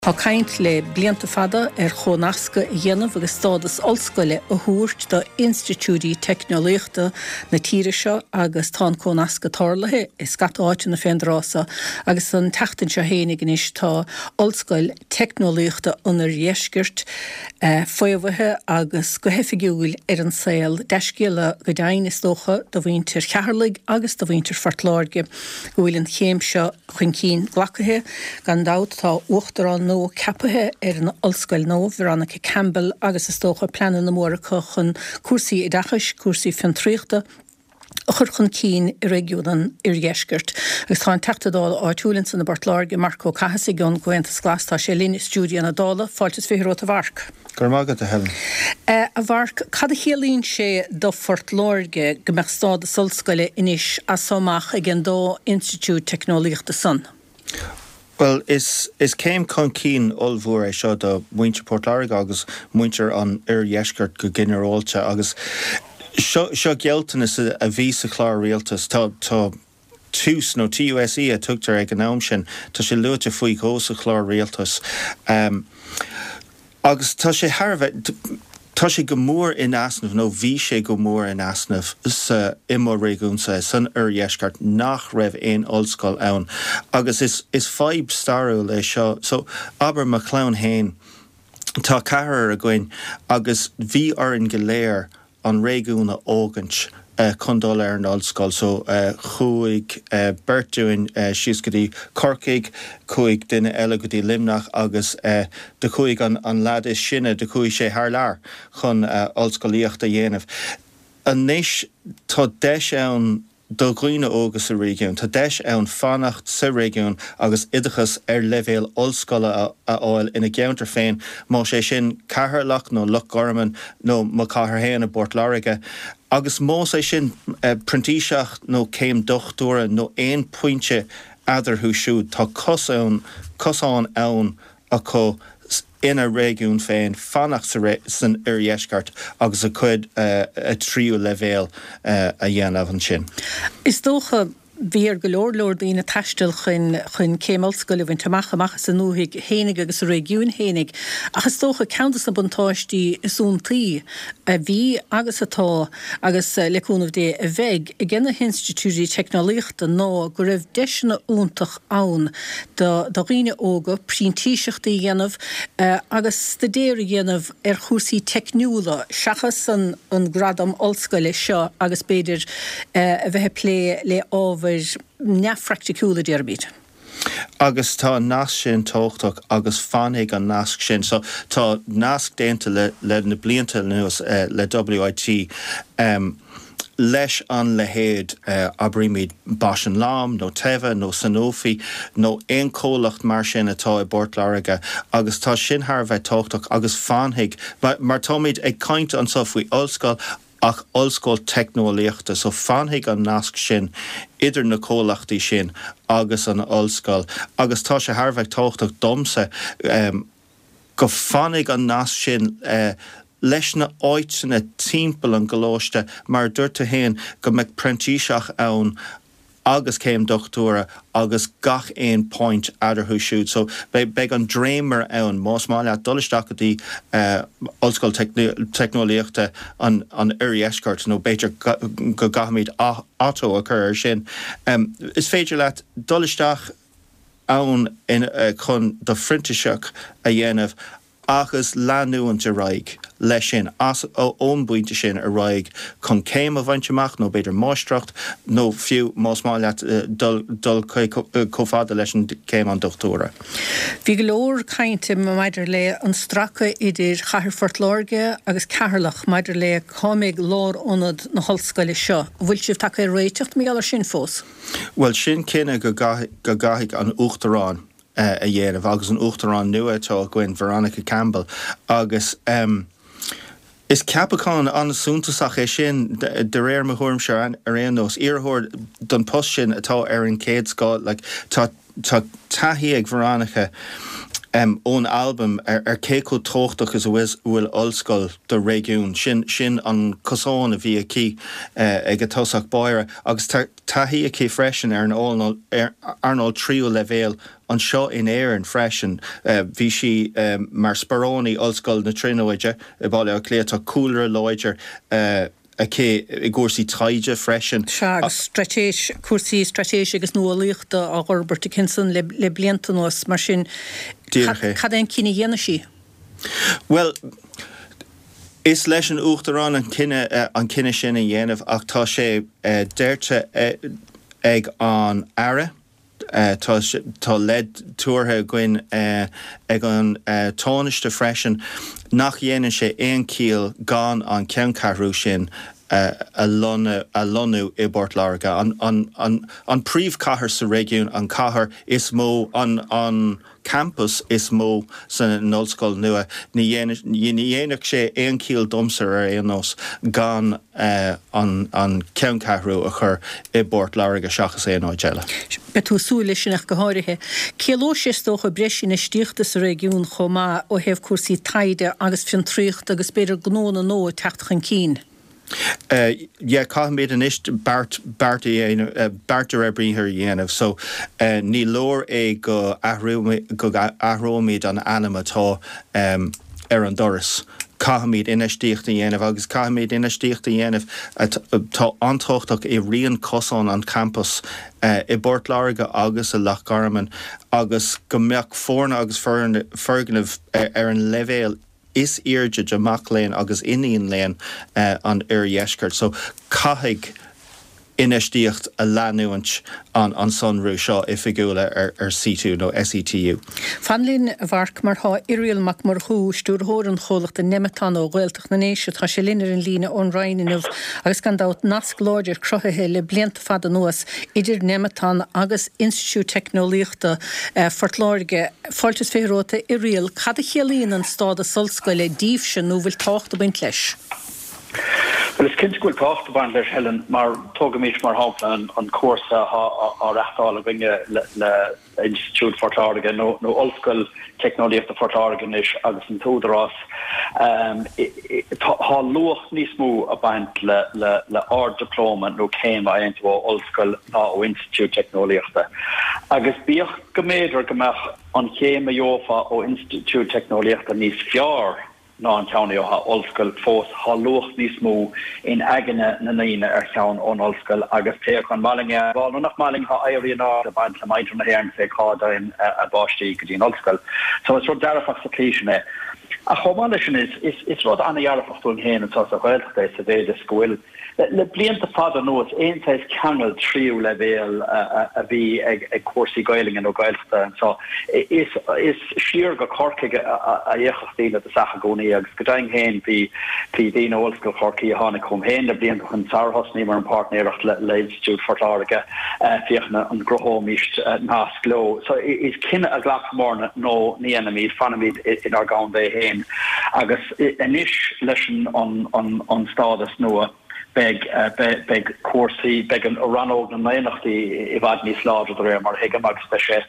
Tá caint le blianta fada chonasca dhéanamh agus stádas olscoile a thuairt do Institútí Technoliachta na tíre seo agus tá chonasca tarlathe is scat áit na féinrása agus an teachtain se hénig is tá olscoil Technoliachta anar dhéisgirt foiamhathe agus go hefigiúil an saoil deiscéile go dain is dócha do bhaintir chearlaigh agus do bhaintir fartláirge go bhfuil an chéim seo chun cín glacathe gan dát tá uachtarán nó capathe an olscoil nó Veronica Campbell agus is tócha planan na móra chun cuasaí idachas, cuasaí fintríochta a chur chun cín I régiúnan dhéisgirt. Agus tá an teachtadála áitiúlinn san na Bartláirge Marco Cahasig an gohaintas glas tá sé lín stúdio na dála fáiltas fiúró a bharc. Gur mágad a helen. A bharc cad a chéalíonn sé do Fortláirge go meach stáda olscoile inis a somach ag an dó Institút Technoliachta san. Well, is céim chun cín olmhór é seo do muintir Portláirge agus muintir an dhéisgirt go ginearálta agus seo gealtain is a bhí sa chlár rialtas tá tús nó TUSE a tugtar ag an am sin tá sé luúte faoi go sa chlár rialtas agus tá sé Harbheith tá sé go mór in asnamh nó bhí sé go mór in asnamh sa imar réigiúnsa san dhéisgirt nach raibh éon olscoil ann agus is feib starú lei seo so aber McLean hain tá cahar a gcuin agus bhí an goléir an réigiúna ógant chundul an olscoil so chuig bertúin sios go dtí Corcaigh chuig duine eile go dtí Limnach agus de chuig an lad is sinne de chuig sé thar lear chun olscoilíochta dhéanamh. An níos tá deis ann do ghuioine ógus sa régiún, tá deis ann fannacht sa régiún agus idachas levéal olscoile a áil ina geantar féin má sé sin cathairlach nó Loch Gorman nó má cathair héana a Portláirge agus má sé sin printíseach nó céim dochtúra nó éon pointe adarthú siúd tá cosán ann a có ina régiún féin fannacht san dhéisgirt agus a chuid a tríú levéal a dhéanamh an sin. Is dócha bhí go leor daoine taistil chun céim olscoile bhain amachchas an nóigh hénig agus a régiún hénig agus dócha ceantas na buntáistí isúntaí a bhí agus atá agus leúnmh dé a bheith i gcinne Institútí Technoliachta nó go raibh deisina úntach ann do riine óga príntíiseachta dhéanamh agus de déir dhéanamh chusaí techniúla seachas an gradam olscoile seo agus beidir a bheith lé le ábhar neafracticúla déirbíd. Agus tá nasc sin tóchtach agus fannig an nasc sin so tá nasc déanta le na blianta nuas le WIT leis an lehéad abrímid Baisin Lám nó Teva nó Sanofi nó éon cólacht mar sin atá I Portláirge agus tá sin Harbheith tóchtach agus fannig mar táid ag caint an sa faoi olscoil ach olscoil technoliachta so fannig an nasc sin idir na cólachtaí sin agus an olscoil agus tá sé Harbheith tóchtach domsa go fannig an nasc sin leis na áitsanna timpeall an golóiste mar dúirta héin go mbeidh prentíseach ann agus céim dochtúra agus gach éon point adarthú siúd. So beidh an dréimar ann más mála dolisteach go dtí olscoil technoliachta an dhéisgirt nó beidir go gahamid átó a chur sin. Is féidir leat dolisteach ann chun do frintiseach a dhéanamh agus leanúint a raig leis sin as ón buinte sin a raig chun céim a bhaintteach nó beidir máistracht nó fiú más mála dul cófada leis an céim an dochtúra. Bhí go leor cainte maidir le an stracha idir Chathair Fortláirge agus Cathairlach maidir le cáimig lár-ionad na hallscoile seo. Bhfuil sibh take réiteacht mé galar sin fós? Well sin cinenne go gaithigh an uachtarán a dhéanamh agus an uachtarán nua atá gcuin Veronica Campbell agus is ceapacán an súntasach é sin de réir mo thuairm se ar aonós iarthóir don post sin atá ar an céad scáil tá taithí ag Veronica ón album céco trochtach is bhfuil olscoil do régiún sin an cosán a bhí aquí ag tosach báire agus taí a cí freisin Arnold tríú levéal an seo in éan freisin bhí si mar Speroni olscoil na trinóide I báile a cléatá cooler loidir ché I gcúrsaí taide freisin. Cuasaí stratéis agus nualaíochta a Robert Dickinson le blianta nuas mar sin cad éon cinenne dhéana sí? Well, is leis an uachtarrán an cinenne sin a dhéanamh ach tá sé déirte ag an ara. Tá led túrtha gin ag an táneiste freisin nach dhéanaan sé éon cíl gan an ceanncarú sin a lonú I Bord Láirge. An príomhcathair sa régiún an cathair is mó an campus is mó san an ollscoil nua ní dhéanach sé éon cíl domsar éonos gan an ceanncarú a chur I Bord Láirge seachas éonáid. Betú súla sinach go háirithe. Céló sé tócha bresin stíochta sa régiún chomá ó hebh cuasaí taide agus fin tríocht agus beidir gnóna nó teachtachan cín. Caithméid an ist Bartar bríthir dhéanamh, so ní leor é go athróméid an anam atá an doras. Caithméid inistíochta dhéanamh agus caithméid inistíochta dhéanamh tá antóchtach I rion cosán an campus I Bord Láirge agus a Loch Garman agus go mbeadh fórna agus ferganmh an levéal is irde amach léin agus iníon léin an dhéisceart. So caithigh inistíocht a leanúint an sonrú seo I figiúla ar C2 nó SETU. Fanlín bharc mar há irialmach mar thú stúrthóir an cholacht a nemetán ó ghilteach na néisio tá sé linar an lína ón Raininmh agus gan dát nasc láidir crothaithe le blianta fada nuas idir nemetán agus Institute Technolíochta Fortláirge fáiltas féróta irial cad a chéalaíonn an stád a solscoile díobh sin nó bhfuil tácht a baint leis. Well, is kindschool talked about leis Helen mar togamich mar hopla an course a rachtal a bringe le Institute Fortláirge no oldschool technology of the Fortláirge is agus an tódras ha loch nísmú a baint le art diploma no came I into oldschool na Institute Technoliachta agus bíoch goméidir gomach an chéim a jofa o Institute Technoliachta nís fiar ná an teanna ha olscoil fós ha loch nísmú in agana na naine teann ón olscoil agus té chun malinge bhil nach maling ha éirí ná a baint le maidir na héan fé cáda in a báistí go dtín olscoil. So it's rud dearfach sa clíisina. A chomáile sin is rud anna dearfachtún héin antá a bhilchta sa bhéidir scoil. Le blianta fada nuas éontais ceangal tríú levéal a bhí ag cuasaí gailing ó gailta so is siar go corcaige a dhéchastíle a sacha gcónaí agus go daing héin bhí dtíine olscoil corcaí a tháinig chum héin le blianta chun sarthosnaí mar an partnéireacht le Institute Fortláirge fíochna an grothómíist nás gló. So is cinenne a ghlachmórna nó ní enamíd fanamíd in ar gán bé héin agus inis leis an stádas nua beg cuasaí beg an ranóg na méachtaí I bhd níos láidir do réir mar hiigem agus speise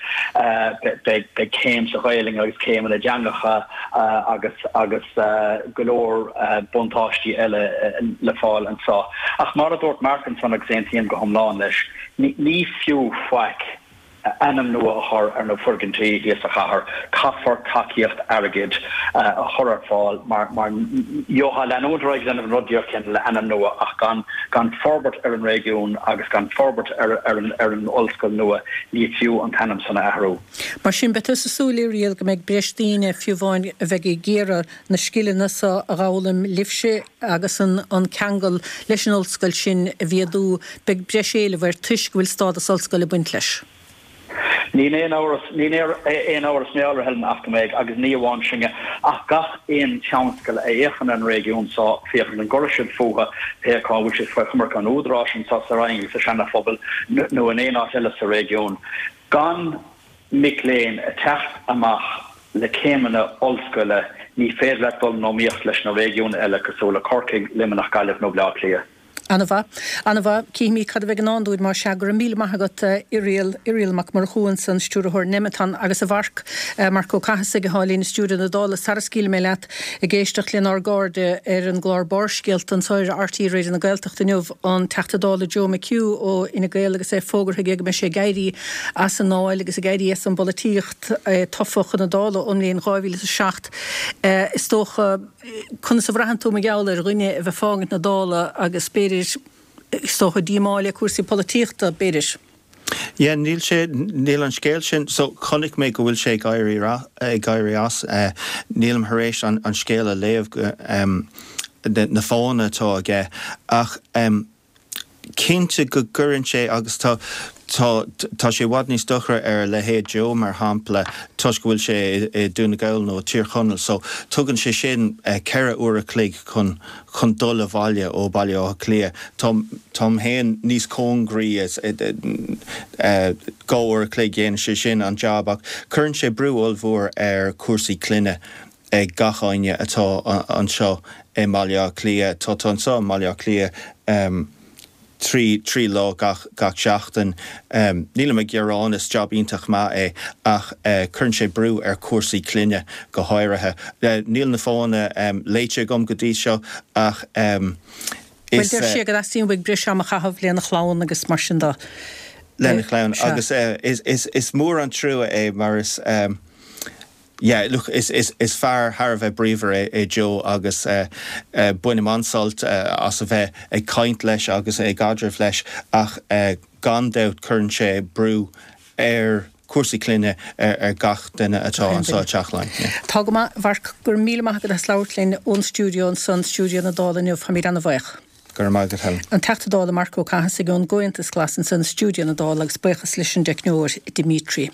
beg céim sa ghaeling agus céim le deangacha agus golóir buntáistí eile le fáil an sá. Ach mar a dúirt Martin san exéintíon go thomláin leis ní fiú faic anam nua ar na furgantí híos a chahar caffar takeíocht agad a chorar fáil mar joha lenódraig an rudíoch cin le anam nua ach gan forbert ar an régiún agus gan forbert ar an olscoil nua ní fiú an tanam sanna ahrú. Mar sin betu sa súlí rial go meid breistíine fiúháin a bheith géire na skillina sa a rálam lifse agus an ceangal leis an olscoil sin a bhíadú beg breisiile bhar tuisc bhfuil stád a solscoil a buint leis. Ní éon áras méall helm afcaméid agus ní bháin singe ach gach éon teanscail a dhéchan an régiún sa fiochan an goiriisiid fóga péá which is fuchmar an údrásin sa raing sa sena phobal nó an éon áile sa régiún. Gan miléin a techt amach le céimena olscoile ní féadleil nó míocht leis na régiún eile cosúla corcaig limanach gaiileh nó bleá lia. Anna cíimi cad bheith an anúid mar se gur mí maigat iríalach mar chuúin san stúrthir nemetan agus a bharc mar có caiasa go hálín stúra na dála sarascíil mé leat i ggéisteach leon gáde ar an glár borscialt an sáir artí réidir na gailteachtainmh an teachtadála Joe McHugh ó ina gail agus é fógur ige me sé gaiirí as an náil agus a gaiirí as an bolatíocht tofoch na dála omlíon 2006. Is tócha chun sa bhrahanú me geall ar rinne a bheith fágant na dála agus béidir tócha díáile cuasaí polítíochta béidir. Ja, níl an scéil sin, so chonig mé go bhfuil sé gaiirí as, nílam haréis an scéile léamh na fána tá aige, ach cinnte go gcurann sé agus tá sé bhhad níos dochra ar le héad Joe mar hampla tuis go bhfuil sé dúna gail nó tír chonal, so tugann sé sin ceithre uair a clíg chun dul a bhaile ó baile ó clia. Tom héan níos cóngraí gáir a clíg géana sé sin an job ach churann sé brúolmhór ar cuasaí cluine gacháine atá an seo é Maile Clia, tá an seo Maile Clia trí lá gach seachtain níla me gearán is job ítach má ach chun sé brú ar cuasaí cluine go háirithe. Níl na fána léite gom go dtí seo ach is sé go asíon bh bris am a chahabh léana chlán agus mar sin dá. Lena chlán agus is mór an trua mar is yeah, look, is far har bheith bríomhar Joe agus buinem ansalt as a bheith caint leis agus gadrah leis ach gan deut chun sé brú ar cuasaí cluine ar gach duine atá an sá teachlein. Tá go bhar gur míle maigad a sláirlín ón stúdio an san stúdio na dálainniu fa mí anna bhaich. Gur maigad hell. An teachtadála Marco Cahas ag an gointas glas an san stúdio na dála agus buchas leis an deicneúir Dimitri.